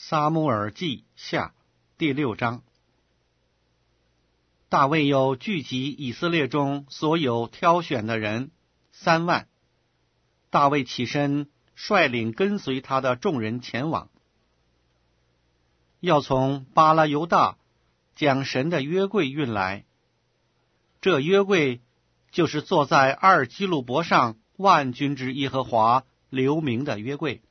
撒母耳记下第6章。大卫又聚集以色列中所有挑选的人3万。大卫起身，率领跟随他的众人前往，要从巴拉犹大将神的约柜运来。这约柜就是坐在二基路伯上万军之耶和华留名的约柜。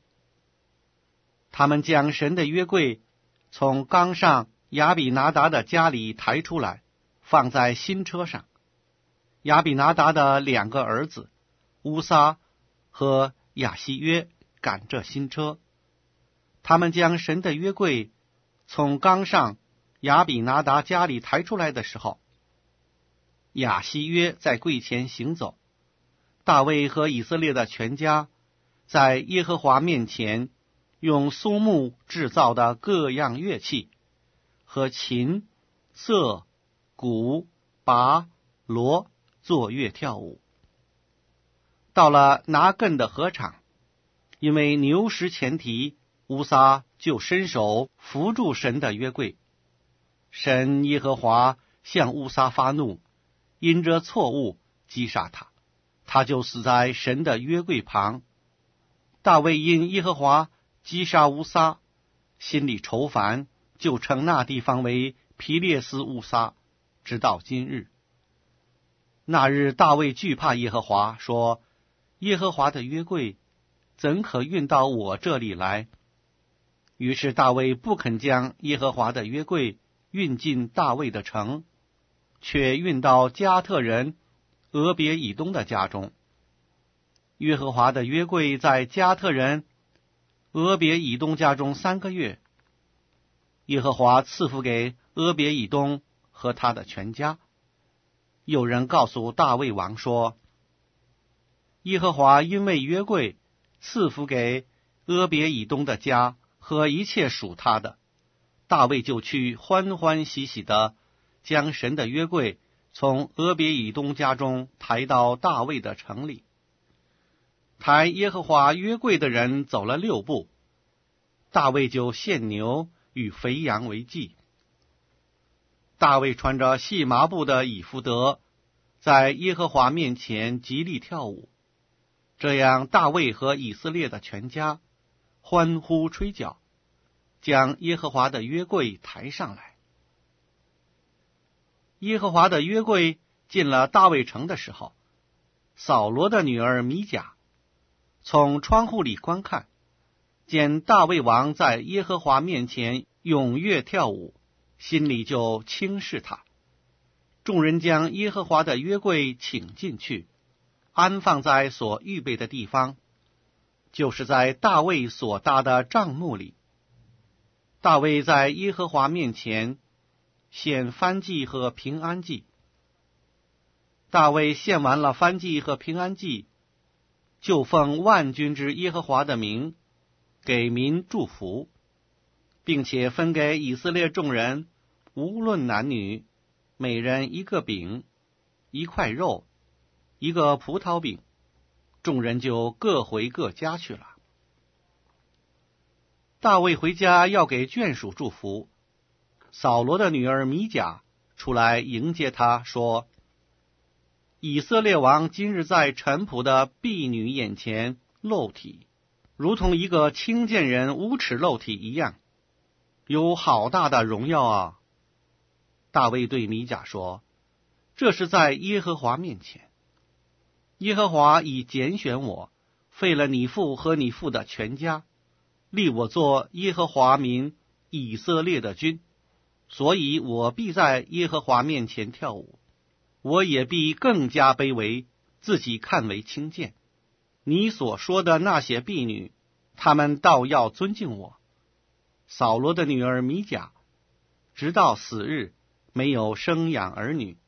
他们将神的约柜从冈上亚比拿达的家里抬出来，放在新车上。亚比拿达的2个儿子乌撒和亚希约赶这新车。他们将神的约柜从冈上亚比拿达家里抬出来的时候，亚希约在柜前行走，大卫和以色列的全家在耶和华面前用苏木制造的各样乐器和琴、瑟、鼓、拔、锣作乐跳舞。到了拿更的禾场，因为牛食前蹄，乌撒就伸手扶住神的约柜。神耶和华向乌撒发怒，因着错误击杀他，他就死在神的约柜旁。大卫因耶和华击杀乌撒，心里愁烦，就称那地方为皮列斯乌撒，直到今日。那日大卫惧怕耶和华，说：耶和华的约柜怎可运到我这里来？于是大卫不肯将耶和华的约柜运进大卫的城，却运到加特人俄别以东的家中。耶和华的约柜在加特人俄别以东家中3个月。耶和华赐福给俄别以东和他的全家。有人告诉大卫王说：耶和华因为约柜赐福给俄别以东的家和一切属他的，大卫就去欢欢喜喜的将神的约柜从俄别以东家中抬到大卫的城里。抬耶和华约柜的人走了6步，大卫就献牛与肥羊为祭。大卫穿着细麻布的以弗得，在耶和华面前极力跳舞。这样大卫和以色列的全家欢呼吹角，将耶和华的约柜抬上来。耶和华的约柜进了大卫城的时候，扫罗的女儿米甲从窗户里观看，见大卫王在耶和华面前踊跃跳舞，心里就轻视他。众人将耶和华的约柜请进去，安放在所预备的地方，就是在大卫所搭的帐幕里。大卫在耶和华面前献燔祭和平安祭。大卫献完了燔祭和平安祭，就奉万军之耶和华的名给民祝福，并且分给以色列众人，无论男女，每人1个饼，1块肉，1个葡萄饼。众人就各回各家去了。大卫回家要给眷属祝福，扫罗的女儿米甲出来迎接他，说：以色列王今日在臣仆的婢女眼前露体，如同一个轻贱人无耻露体一样，有好大的荣耀啊！大卫对米甲说：这是在耶和华面前，耶和华已拣选我，废了你父和你父的全家，立我做耶和华民以色列的君，所以我必在耶和华面前跳舞，我也必更加卑微，自己看为轻贱。你所说的那些婢女，她们倒要尊敬我。扫罗的女儿米甲直到死日没有生养儿女。